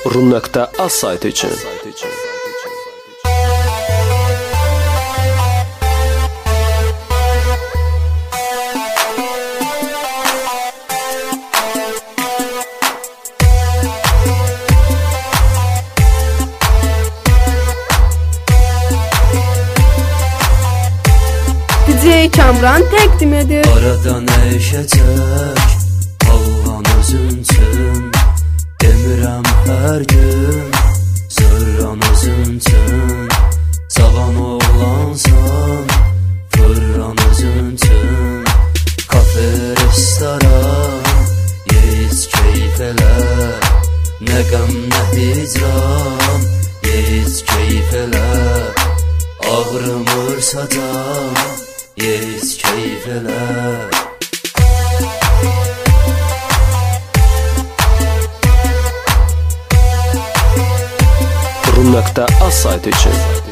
Rum.az saytı için. DJ Kamran təqdim edir. Aradan eşəcək Allah'ın özün üçün Demirəm hər gün Zırran özün üçün Cavan oğlansan Fırran özün üçün Kafe, restoran Yeyiz keyf elə Nə qəm, nə hicran Yeyiz keyf elə Ağrımırsa can Yeyiz keyf elə Rum.az saytı için.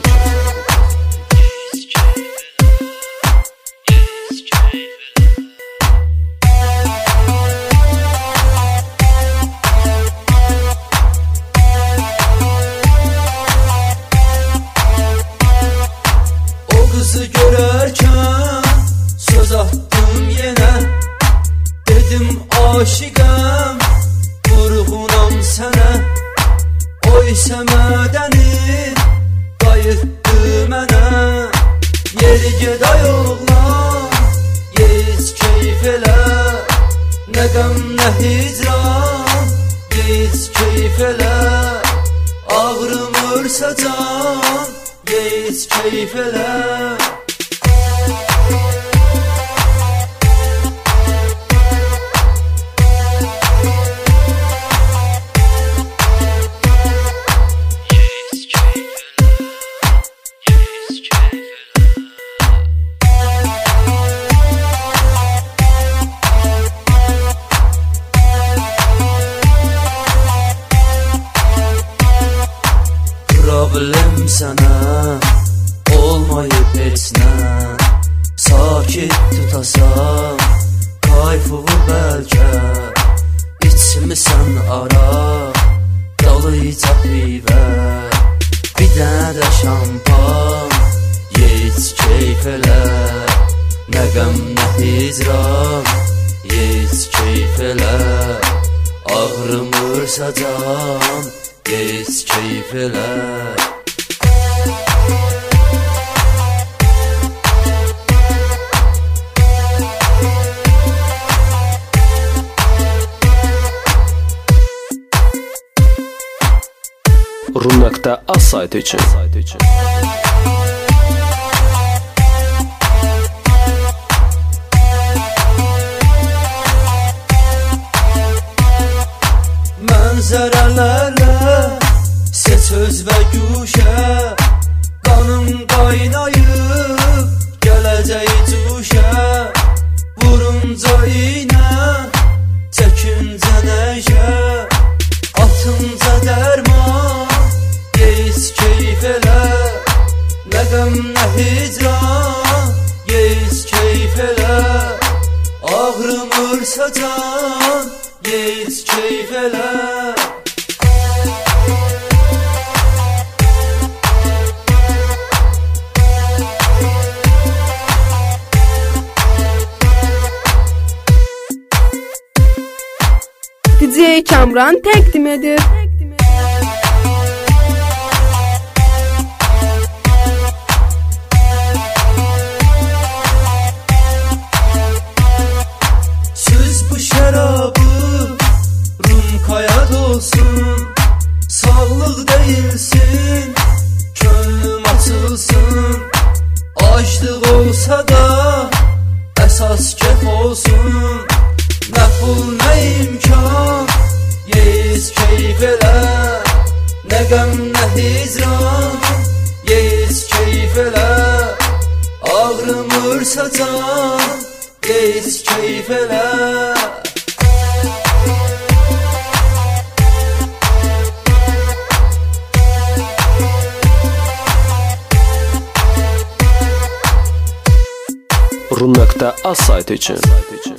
O kızı görərkən söz attım yenə Dedim aşiqəm vurğunam sənə O isə mədəni qayıtdı mənə Yeri geday oğlan yeyiz keyf elə Nə qəm nə hicran yeyiz keyf elə Ağrımırsa can yeyiz keyf elə Problem sənə olmayıb heç nə Sakit tutasam kayfığı bəlkə İçmisən araq dalıca pivə Bir dənə də şampan yeyiz keyf elə Nə qəm nə hicran yeyiz keyf elə Ağrımırsa can yeyiz keyf elə Rum.az saytı için. Mənzərələrlə seç öz və güşə Qanım qaynayıb gələcək cuşə Vurunca iynə, çəkincə nəşə Atınca dərman, yeyiz keyf elə Nə qəm nə hicran, yeyiz keyf elə Ağrımırsa can, yeyiz keyf elə DJ Kamran təqdim edir. Süz bu şərabı Rumkaya dolsun Sağlıq deyilsin Könlüm açılsın Açlıq olsa da Əsas kef olsun Nə pul nə imkan Yeyiz keyf elə Nə qəm nə hicran Yeyiz keyf elə Ağrımırsa can Yeyiz keyf elə Rum.az saytı için.